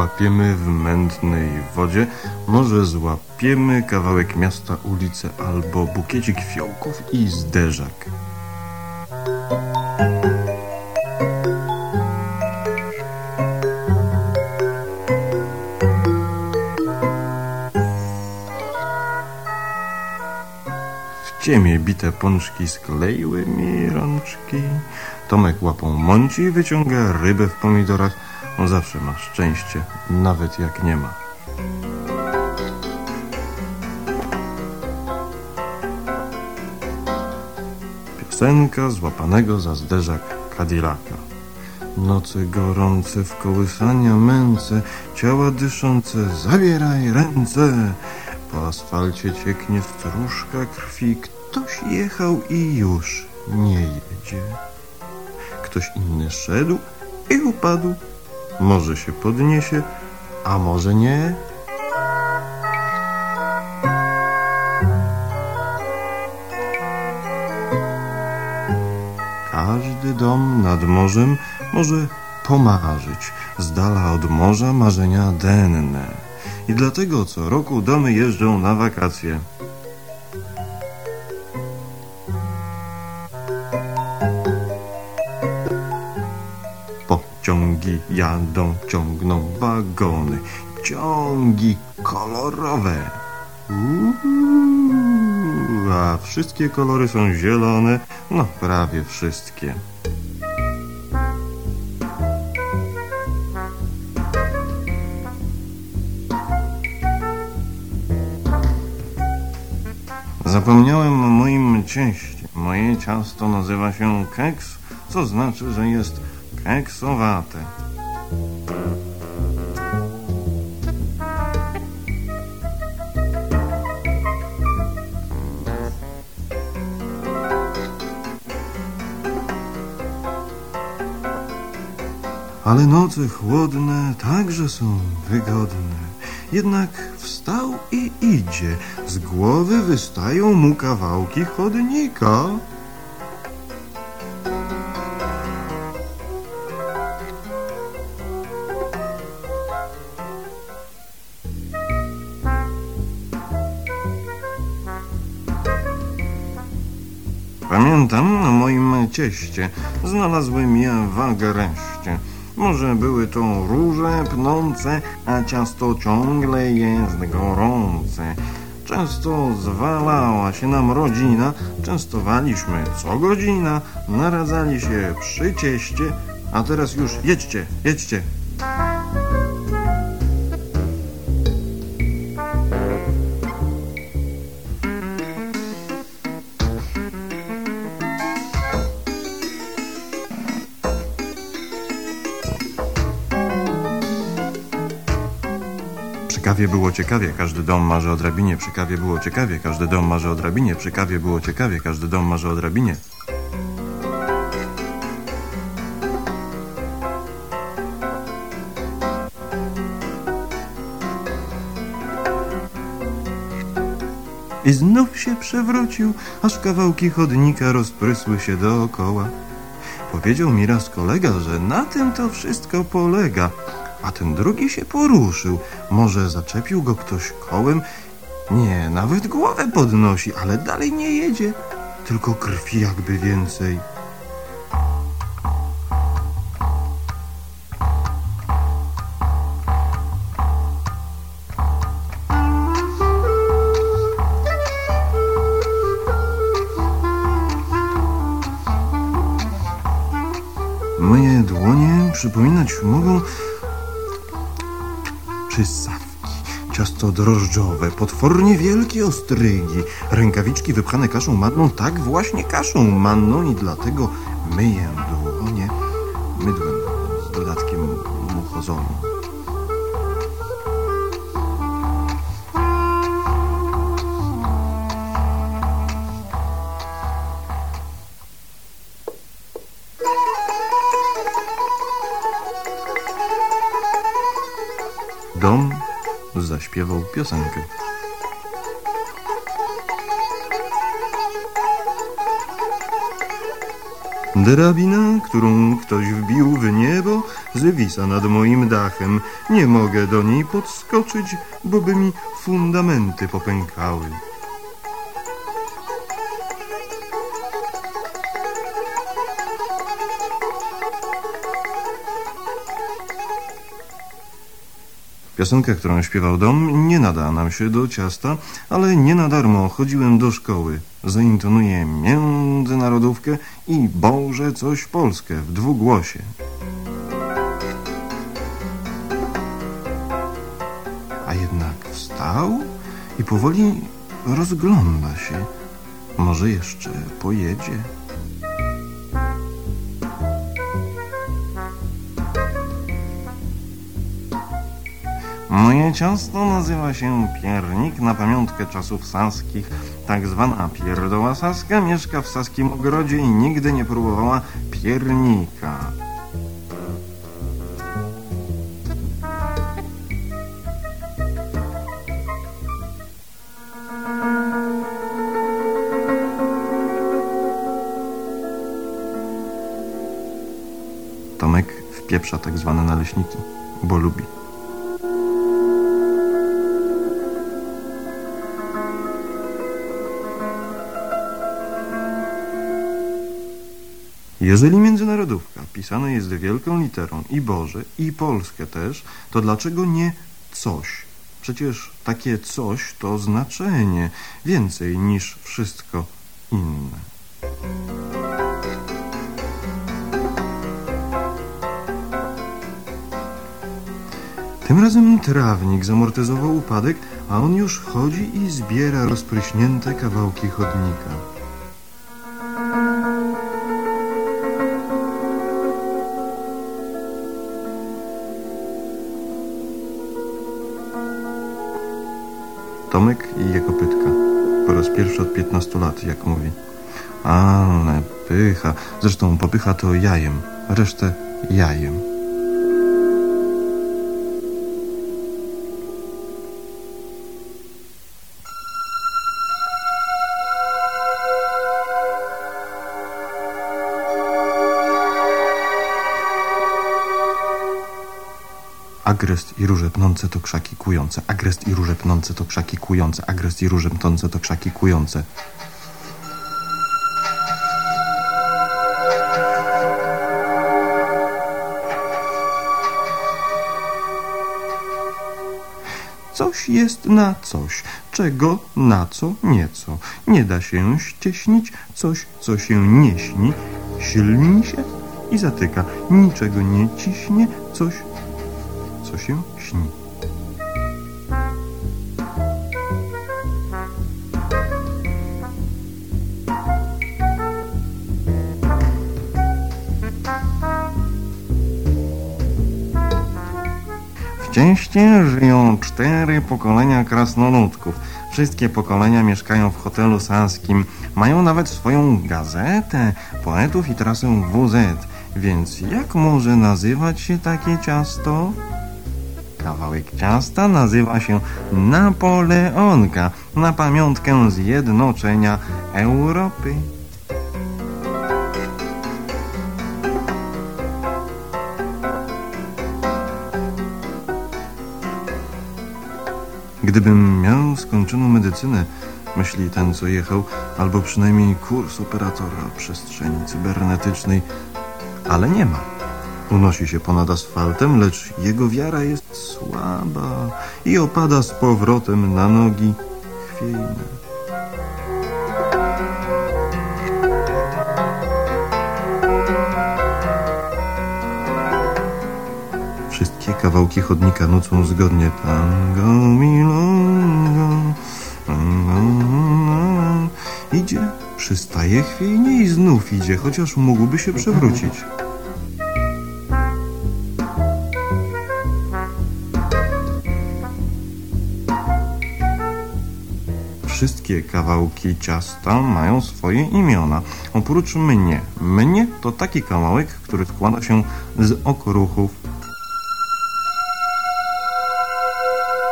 złapiemy w mętnej wodzie, może złapiemy kawałek miasta, ulicę albo bukiecik fiołków i zderzak. W ciemię bite pączki skleiły mi rączki. Tomek łapą mąci, wyciąga rybę w pomidorach. On zawsze ma szczęście, nawet jak nie ma. Piosenka złapanego za zderzak Cadillaca. Noce gorące w kołysania męce, ciała dyszące, zabieraj ręce. Po asfalcie cieknie stróżka krwi. Ktoś jechał i już nie jedzie. Ktoś inny szedł i upadł. Może się podniesie, a może nie. Każdy dom nad morzem może pomarzyć z dala od morza marzenia denne. I dlatego co roku domy jeżdżą na wakacje. Pociągi jadą, ciągną wagony, ciągi kolorowe. A wszystkie kolory są zielone, no prawie wszystkie. Zapomniałem o moim cieście. Moje ciasto nazywa się keks, co znaczy, że jest keksowate. Ale noce chłodne także są wygodne. Jednak wstał i idzie. Z głowy wystają mu kawałki chodnika. Pamiętam o moim cieście. Znalazłem je w Agreście. Może były to róże pnące, a ciasto ciągle jest gorące. Często zwalała się nam rodzina, częstowaliśmy co godzina, naradzali się przy cieście, a teraz już jedźcie, jedźcie. Przy kawie było ciekawie, każdy dom marzy o drabinie. Przy kawie było ciekawie, każdy dom marzy o drabinie. Przy kawie było ciekawie, każdy dom marzy o drabinie. I znów się przewrócił, aż kawałki chodnika rozprysły się dookoła. Powiedział mi raz kolega, że na tym to wszystko polega. A ten drugi się poruszył. Może zaczepił go ktoś kołem? Nie, nawet głowę podnosi, ale dalej nie jedzie. Tylko krwi jakby więcej. Moje dłonie przypominać mogą przysawki, ciasto drożdżowe, potwornie wielkie ostrygi, rękawiczki wypchane kaszą manną, tak właśnie kaszą manną i dlatego myję dłonie mydłem z dodatkiem muchozolu. Dom zaśpiewał piosenkę. Drabina, którą ktoś wbił w niebo, zwisa nad moim dachem. Nie mogę do niej podskoczyć, bo by mi fundamenty popękały. Piosenka, którą śpiewał Dom, nie nada nam się do ciasta, ale nie na darmo chodziłem do szkoły. Zaintonuję międzynarodówkę i Boże coś Polskę w dwugłosie. A jednak wstał i powoli rozgląda się. Może jeszcze pojedzie. Moje ciasto nazywa się piernik na pamiątkę czasów saskich. Tak zwana pierdoła saska mieszka w saskim ogrodzie i nigdy nie próbowała piernika. Tomek wpieprza tak zwane naleśniki, bo lubi. Jeżeli międzynarodówka pisana jest wielką literą i Boże, i Polskę też, to dlaczego nie coś? Przecież takie coś to znaczenie więcej niż wszystko inne. Tym razem trawnik zamortyzował upadek, a on już chodzi i zbiera rozpryśnięte kawałki chodnika. Tomek i jego pytka. Po raz pierwszy od 15 lat, jak mówi. Ale pycha. Zresztą popycha to jajem, resztę jajem. Agrest i róże pnące to krzaki kujące. Agrest i róże pnące to krzaki kujące. Agrest i róże pnące to krzaki kujące. Coś jest na coś, czego na co nieco. Nie da się ścieśnić coś, co się nie śni. Silni się i zatyka. Niczego nie ciśnie coś, co się śni. W Cieście żyją 4 pokolenia krasnoludków. Wszystkie pokolenia mieszkają w hotelu saskim. Mają nawet swoją gazetę poetów i trasę WZ. Więc jak może nazywać się takie ciasto? Kawałek ciasta nazywa się Napoleonka na pamiątkę zjednoczenia Europy. Gdybym miał skończoną medycynę, myśli ten, co jechał, albo przynajmniej kurs operatora przestrzeni cybernetycznej, ale nie ma. Unosi się ponad asfaltem, lecz jego wiara jest słaba i opada z powrotem na nogi chwiejne. Wszystkie kawałki chodnika nucą zgodnie tango milongo. Idzie, przystaje chwiejnie i znów idzie, chociaż mógłby się przewrócić. Wszystkie kawałki ciasta mają swoje imiona, oprócz mnie. Mnie to taki kawałek, który składa się z okruchów.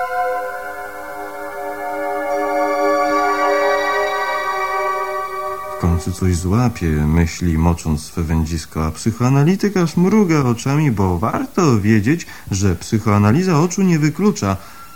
W W końcu coś złapie, myśli, mocząc swe wędzisko, a psychoanalityk aż mruga oczami, bo warto wiedzieć, że psychoanaliza oczu nie wyklucza.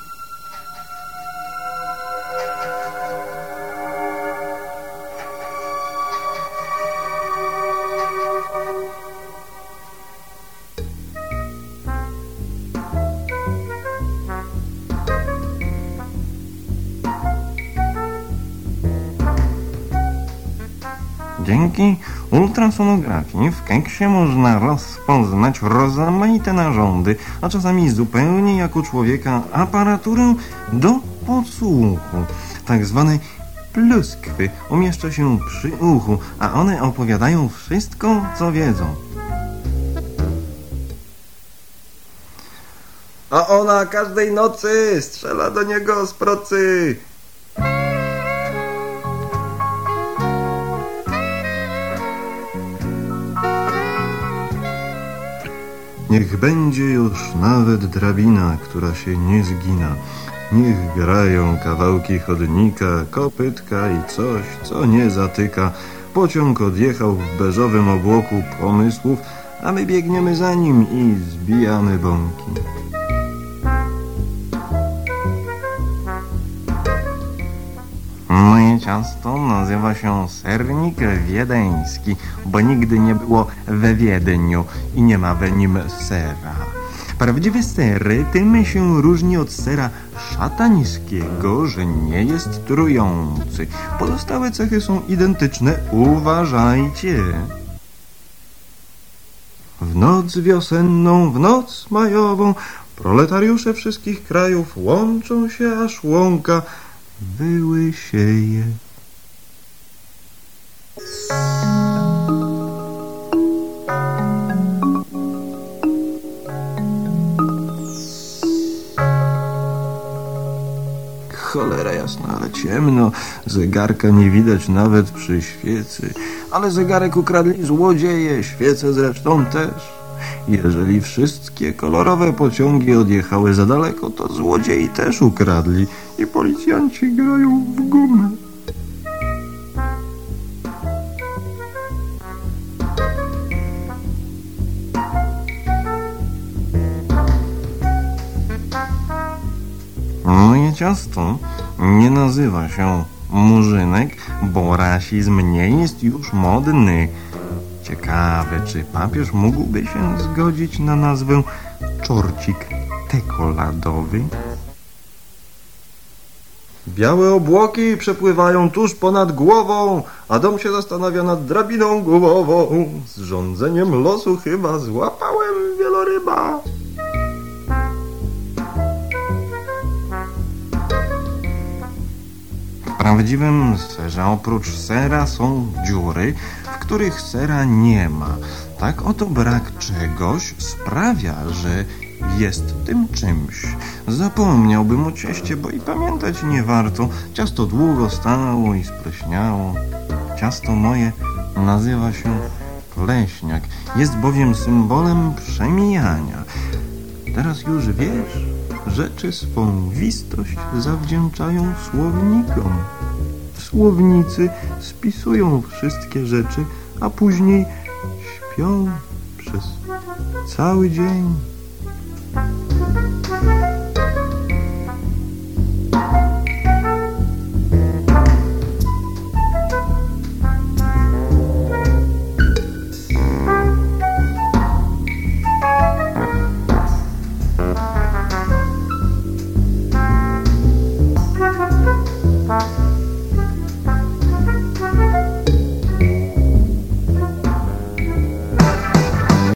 Dzięki ultrasonografii w keksie można rozpoznać rozmaite narządy, a czasami zupełnie jak u człowieka aparaturę do podsłuchu. Tak zwane pluskwy umieszcza się przy uchu, a one opowiadają wszystko, co wiedzą. A ona każdej nocy strzela do niego z procy. Niech będzie już nawet drabina, która się nie zgina. Niech grają kawałki chodnika, kopytka i coś, co nie zatyka. Pociąg odjechał w beżowym obłoku pomysłów, a my biegniemy za nim i zbijamy bąki. Moje ciasto nazywa się sernik wiedeński, bo nigdy nie było we Wiedniu i nie ma w nim sera. Prawdziwy ser tym się różni od sera szatańskiego, że nie jest trujący. Pozostałe cechy są identyczne, uważajcie. W noc wiosenną, w noc majową, proletariusze wszystkich krajów łączą się, aż łąka wyłysieje. Cholera jasna, ale ciemno. Zegarka nie widać nawet przy świecy. Ale zegarek ukradli złodzieje, świecę zresztą też. Jeżeli wszystkie kolorowe pociągi odjechały za daleko, to złodziei też ukradli i policjanci grają w gumę. Moje ciasto nie nazywa się murzynek, bo rasizm nie jest już modny. Ciekawe, czy papież mógłby się zgodzić na nazwę czorcik tekoladowy? Białe obłoki przepływają tuż ponad głową, a dom się zastanawia nad drabiną głowową. Z rządzeniem losu chyba złapałem wieloryba. W prawdziwym serze oprócz sera są dziury, w których sera nie ma. Tak oto brak czegoś sprawia, że jest tym czymś. Zapomniałbym o cieście, bo i pamiętać nie warto. Ciasto długo stało i spleśniało. Ciasto moje nazywa się pleśniak. Jest bowiem symbolem przemijania. Teraz już wiesz, rzeczy swą wistość zawdzięczają słownikom. Słownicy spisują wszystkie rzeczy, a później śpią przez cały dzień.